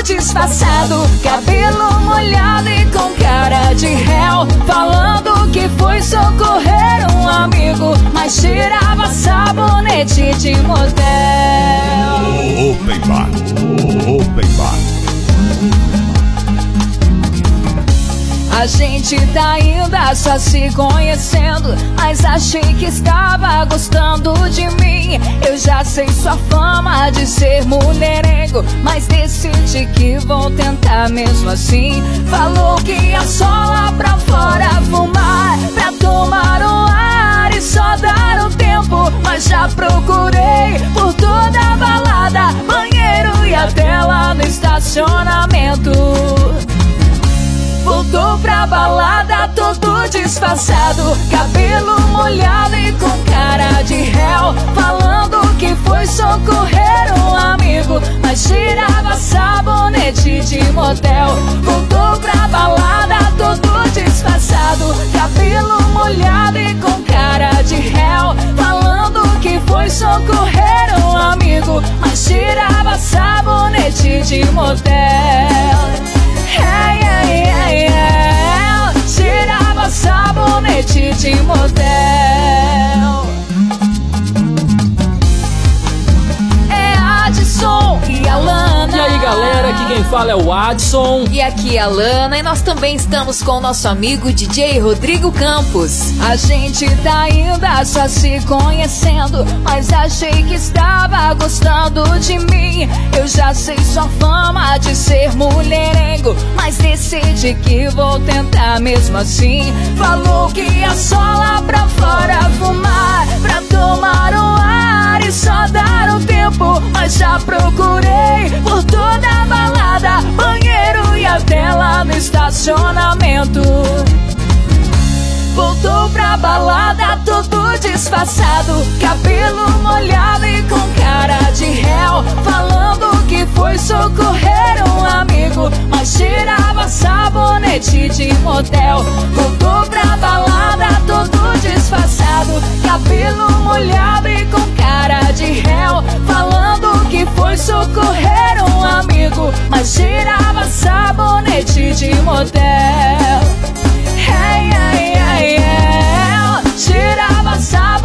todo disfarçado, cabelo molhado e com cara de réu, falando que foi socorrer um amigo, mas tirava sabonete de motel. Open bar, open bar. A gente tá ainda só se conhecendo, mas achei que estava gostando de mim. Eu já sei sua fama de ser mulherengo, mas decidi que vou tentar mesmo assim. Falou que ia só lá pra fora fumar, pra tomar um ar e só dar um tempo. Mas já procurei por toda a balada, banheiro e até lá no estacionamento. Voltou pra balada todo disfarçado, cabelo molhado e com cara de réu, falando que foi socorrer um amigo, mas tirava sabonete de motel. Voltou pra balada todo disfarçado, cabelo molhado e com cara de réu, falando que foi socorrer um amigo, mas tirava sabonete de motel. Tirava sabonete de motel. É Adson e a Lana. E aí galera, aqui quem fala é o Adson. E aqui é a Lana, e nós também estamos com o nosso amigo DJ Rodrigo Campos. A gente tá ainda só se conhecendo, mas achei que estava gostando de mim. Eu já sei sua fama de ser mulherengo, mas decidi que vou tentar mesmo assim. Falou que ia só lá pra fora fumar, pra tomar um ar e só dar um tempo. Mas já procurei por toda a balada, banheiro e até lá no estacionamento. Voltou pra balada todo disfarçado, cabelo molhado e com cara de réu, falando que foi socorrer um amigo, mas tirava sabonete de motel. Voltou pra balada todo disfarçado, cabelo molhado e com cara de réu, falando que foi socorrer um amigo, mas tirava sabonete de motel. Tirava sabonete